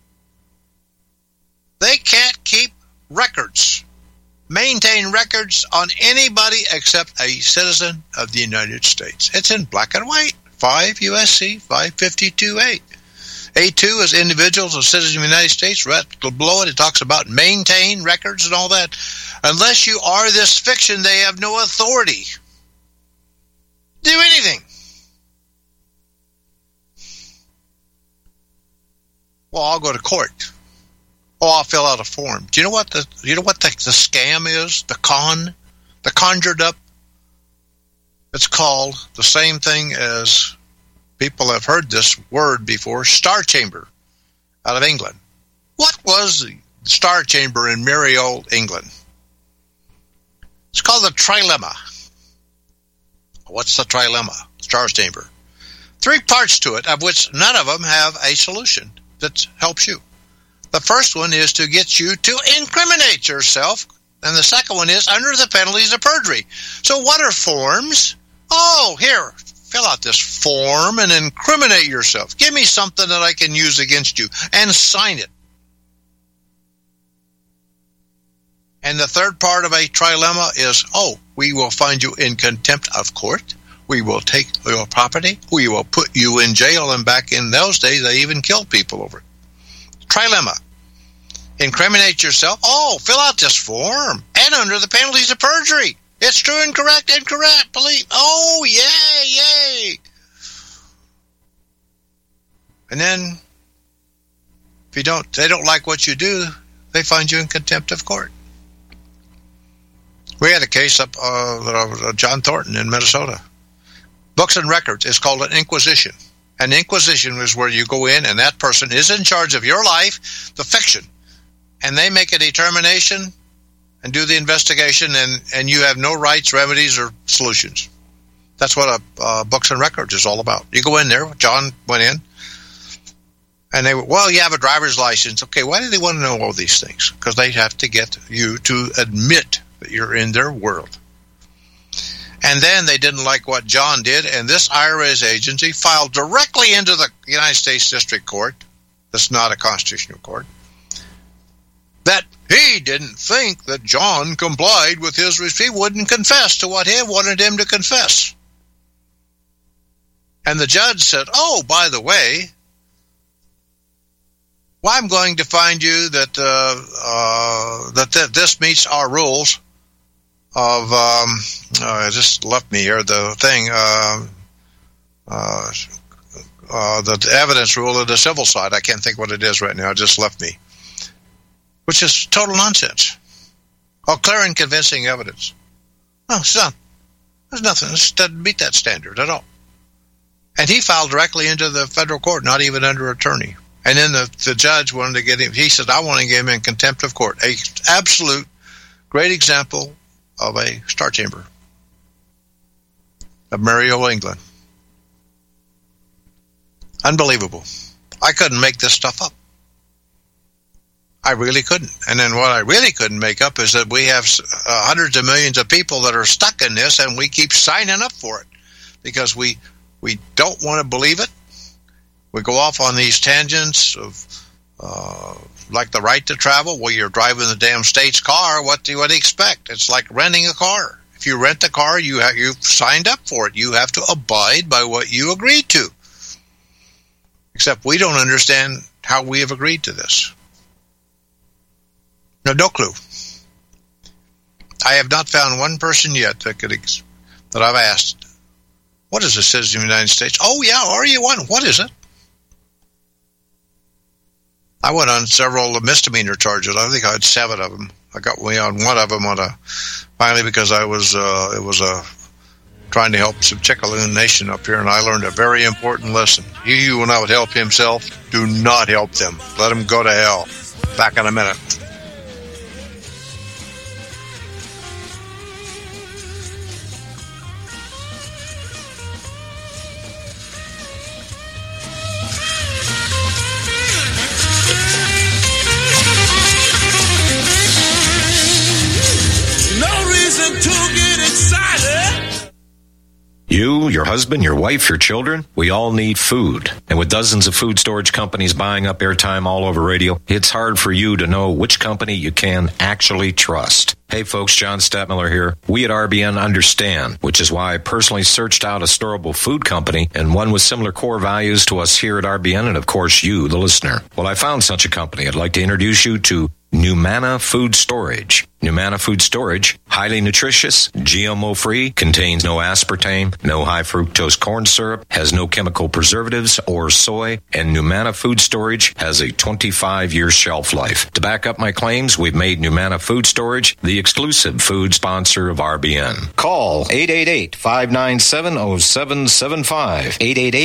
They can't keep records, maintain records on anybody except a citizen of the United States. It's in black and white, 5 U.S.C. 552A. A2 is individuals or citizens of the United States. Right below it, it talks about maintain records and all that. Unless you are this fiction, they have no authority to do anything. Well, I'll go to court. Oh, I'll fill out a form. Do you know what the scam is? The conjured up. It's called the same thing as, people have heard this word before, Star Chamber out of England. What was the Star Chamber in merry old England? It's called the trilemma. What's the trilemma? Star Chamber. 3 parts to it, of which none of them have a solution that helps you. The first one is to get you to incriminate yourself, and the second one is under the penalties of perjury. So what are forms? Oh, here, fill out this form and incriminate yourself. Give me something that I can use against you, and sign it. And the third part of a trilemma is, we will find you in contempt of court. We will take your property. We will put you in jail, and back in those days, they even killed people over it. Trilemma. Incriminate yourself. Fill out this form. And under the penalties of perjury. It's true, incorrect, believe. Yay. And then, if they don't like what you do, they find you in contempt of court. We had a case up John Thornton in Minnesota. Books and records is called an inquisition. An inquisition is where you go in and that person is in charge of your life, the fiction, and they make a determination and do the investigation, and you have no rights, remedies, or solutions. That's what a books and records is all about. You go in there, John went in, and they were, you have a driver's license. Okay, why do they want to know all these things? Because they have to get you to admit that you're in their world. And then they didn't like what John did, and this IRS agency filed directly into the United States District Court, that's not a constitutional court, that he didn't think that John complied with his he wouldn't confess to what he wanted him to confess. And the judge said, by the way, I'm going to find you that this meets our rules of it just left me here, the thing, the evidence rule of the civil side. I can't think what it is right now. It just left me. Which is total nonsense. Clear and convincing evidence. It's not. There's nothing. It doesn't meet that standard at all. And he filed directly into the federal court, not even under attorney. And then the judge wanted to get him, he said, I want to get him in contempt of court. A absolute great example of a star chamber of Mario, England. Unbelievable. I couldn't make this stuff up. I really couldn't. And then what I really couldn't make up is that we have hundreds of millions of people that are stuck in this, and we keep signing up for it because we don't want to believe it. We go off on these tangents of like the right to travel. Well, you're driving the damn state's car. What do you expect? It's like renting a car. If you rent a car, you've signed up for it. You have to abide by what you agreed to. Except we don't understand how we have agreed to this. No clue. I have not found one person yet that I've asked, what is a citizen of the United States? Oh, yeah, are you one? What is it? I went on several misdemeanor charges. I think I had 7 of them. I got me on one of them finally because I was trying to help some Chickaloon Nation up here, and I learned a very important lesson. He who will not help himself, do not help them. Let them go to hell. Back in a minute. You, your husband, your wife, your children, we all need food. And with dozens of food storage companies buying up airtime all over radio, it's hard for you to know which company you can actually trust. Hey folks, John Stadtmiller here. We at RBN understand, which is why I personally searched out a storable food company and one with similar core values to us here at RBN and of course you, the listener. Well, I found such a company. I'd like to introduce you to Numana Food Storage. Numana Food Storage, highly nutritious, GMO-free, contains no aspartame, no high-fructose corn syrup, has no chemical preservatives or soy, and Numana Food Storage has a 25-year shelf life. To back up my claims, we've made Numana Food Storage the exclusive food sponsor of RBN. Call 888-597-0775,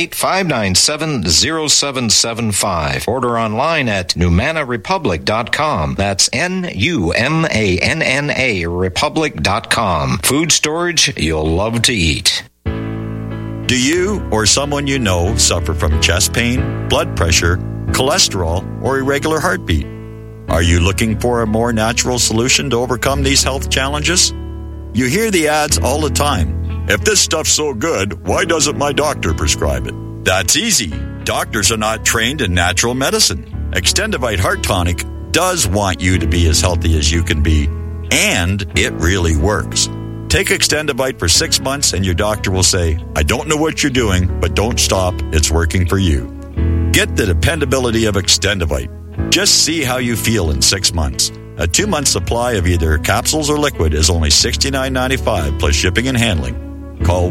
888-597-0775. Order online at NumanaRepublic.com. That's NUMANNA Republic.com. Food storage you'll love to eat. Do you or someone you know suffer from chest pain, blood pressure, cholesterol, or irregular heartbeat? Are you looking for a more natural solution to overcome these health challenges? You hear the ads all the time. If this stuff's so good, why doesn't my doctor prescribe it? That's easy. Doctors are not trained in natural medicine. Extendivite Heart Tonic does want you to be as healthy as you can be, and it really works. Take Extendivite for 6 months and your doctor will say, I don't know what you're doing, but don't stop. It's working for you. Get the dependability of Extendivite. Just see how you feel in 6 months. A 2-month supply of either capsules or liquid is only $69.95 plus shipping and handling. Call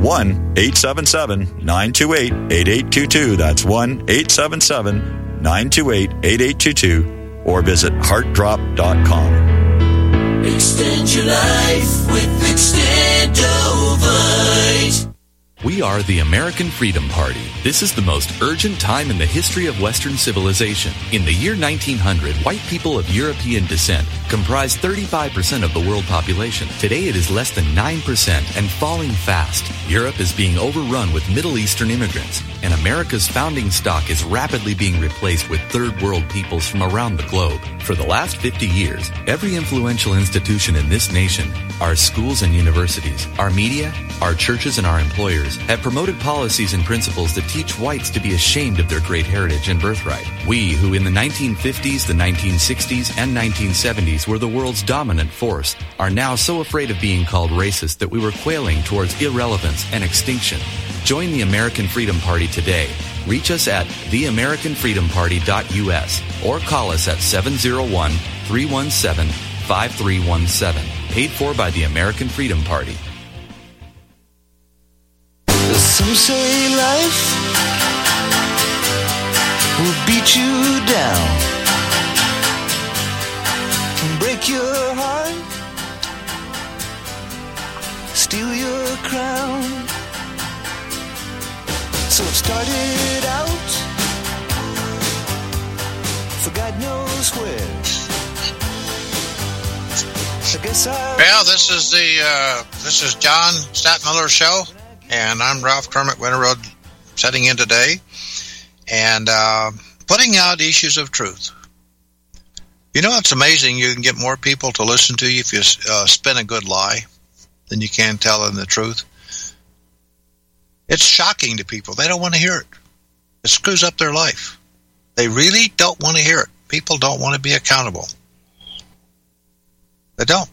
1-877-928-8822. That's 1-877-928-8822. Or visit heartdrop.com. Extend your life with Extendovite. We are the American Freedom Party. This is the most urgent time in the history of Western civilization. In the year 1900, white people of European descent comprised 35% of the world population. Today it is less than 9% and falling fast. Europe is being overrun with Middle Eastern immigrants, and America's founding stock is rapidly being replaced with third world peoples from around the globe. For the last 50 years, every influential institution in this nation, our schools and universities, our media, our churches, and our employers have promoted policies and principles that teach whites to be ashamed of their great heritage and birthright. We, who in the 1950s, the 1960s, and 1970s were the world's dominant force, are now so afraid of being called racist that we were quailing towards irrelevance and extinction. Join the American Freedom Party today. Reach us at theamericanfreedomparty.us or call us at 701-317-5317. Paid for by the American Freedom Party. Some say life will beat you down, break your heart, steal your crown. So it started out for God knows where. Well, this is John Stadtmiller Show, and I'm Ralph Kermit Winterroad, setting in today and putting out issues of truth. You know, it's amazing. You can get more people to listen to you if you spin a good lie than you can tell them the truth. It's shocking to people. They don't want to hear it. It screws up their life. They really don't want to hear it. People don't want to be accountable. They don't.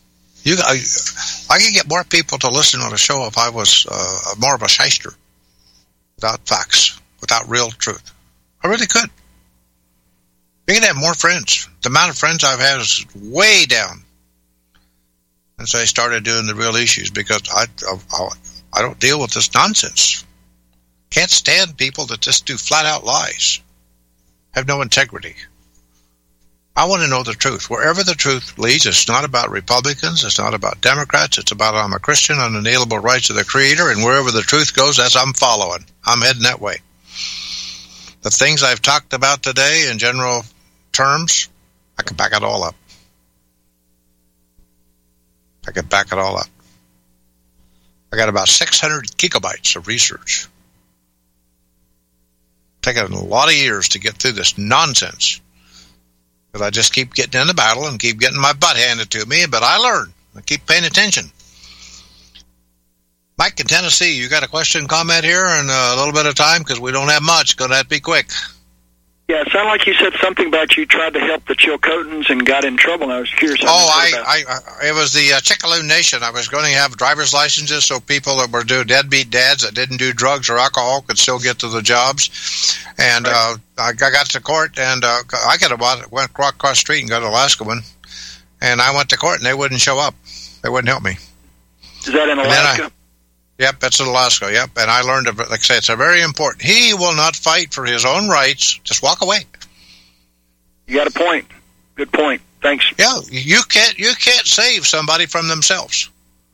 I could get more people to listen on a show if I was more of a shyster, without facts, without real truth. I really could. You can have more friends. The amount of friends I've had is way down since I started doing the real issues, because I don't deal with this nonsense. Can't stand people that just do flat-out lies, have no integrity. I want to know the truth. Wherever the truth leads, it's not about Republicans, it's not about Democrats, it's about I'm a Christian, unalienable rights of the Creator, and wherever the truth goes, that's I'm following. I'm heading that way. The things I've talked about today in general terms, I can back it all up. I can back it all up. I got about 600 gigabytes of research. Taken a lot of years to get through this nonsense. But I just keep getting in the battle and keep getting my butt handed to me, but I learn. I keep paying attention. Mike in Tennessee, you got a question, comment here in a little bit of time, because we don't have much. Going to have to be quick. Yeah, it sounded like you said something about you tried to help the Chilcotins and got in trouble, and I was curious. It was the Chickaloon Nation. I was going to have driver's licenses so people that were deadbeat dads that didn't do drugs or alcohol could still get to the jobs. And I got to court, and I went across the street and got an Alaska one. And I went to court, and they wouldn't show up. They wouldn't help me. Is that in Alaska? Yep, that's in Alaska, yep. And I learned, like I say, it's a very important. He will not fight for his own rights. Just walk away. You got a point. Good point. Thanks. Yeah, you can't save somebody from themselves.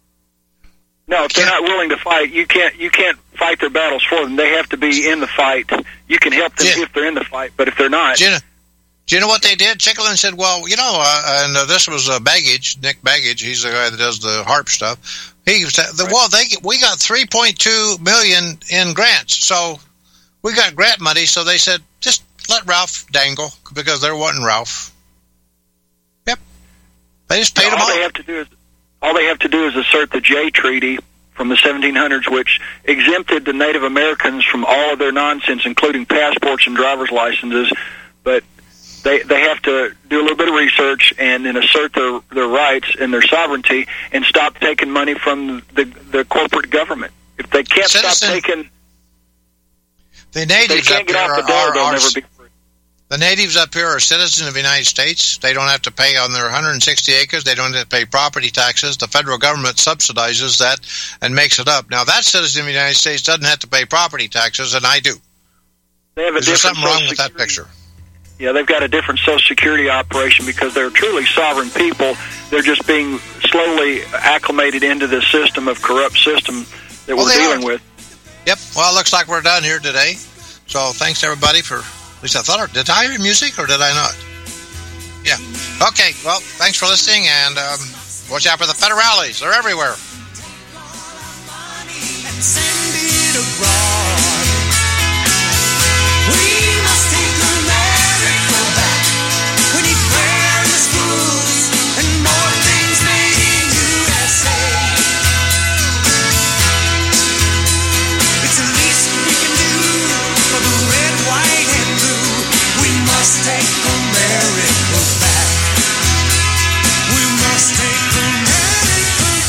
No, if they're not willing to fight, you can't fight their battles for them. They have to be in the fight. You can help them if they're in the fight, but if they're not... Do you know what they did? Chickaloon said, well, and this was Baggage, Nick Baggage, he's the guy that does the harp stuff. He said, we got $3.2 million in grants, so we got grant money. So they said, just let Ralph dangle, because they're wanting Ralph. Yep, they just paid him off. All they have to do is assert the Jay Treaty from the 1700s, which exempted the Native Americans from all of their nonsense, including passports and driver's licenses. But they have to do a little bit of research and then assert their rights and their sovereignty and stop taking money from the corporate government. If they can't stop taking... The natives up here the natives up here are citizens of the United States. They don't have to pay on their 160 acres. They don't have to pay property taxes. The federal government subsidizes that and makes it up. Now, that citizen of the United States doesn't have to pay property taxes, and I do. Is there something wrong with that picture? Yeah, they've got a different Social Security operation because they're truly sovereign people. They're just being slowly acclimated into this system of corrupt system that we're dealing with. Yep. Well, it looks like we're done here today. So thanks, everybody, for... At least I thought... Did I hear music or did I not? Yeah. Okay. Well, thanks for listening, and watch out for the federales. They're everywhere. Take America back. We must take America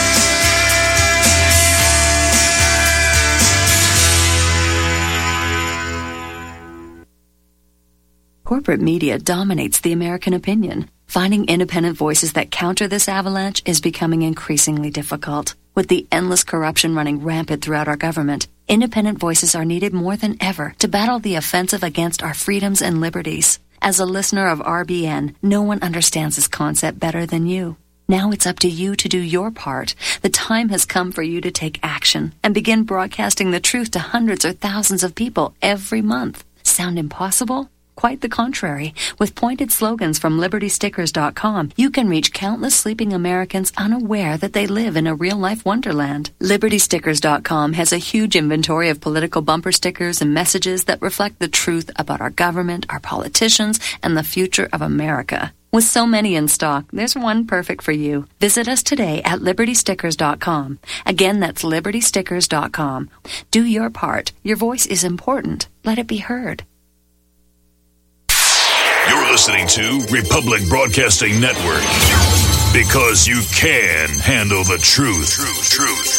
back. Corporate media dominates the American opinion. Finding independent voices that counter this avalanche is becoming increasingly difficult. With the endless corruption running rampant throughout our government, independent voices are needed more than ever to battle the offensive against our freedoms and liberties. As a listener of RBN, no one understands this concept better than you. Now it's up to you to do your part. The time has come for you to take action and begin broadcasting the truth to hundreds or thousands of people every month. Sound impossible? Quite the contrary. With pointed slogans from LibertyStickers.com, you can reach countless sleeping Americans unaware that they live in a real-life wonderland. LibertyStickers.com has a huge inventory of political bumper stickers and messages that reflect the truth about our government, our politicians, and the future of America. With so many in stock, there's one perfect for you. Visit us today at LibertyStickers.com. Again, that's LibertyStickers.com. Do your part. Your voice is important. Let it be heard. You're listening to Republic Broadcasting Network. Because you can handle the truth.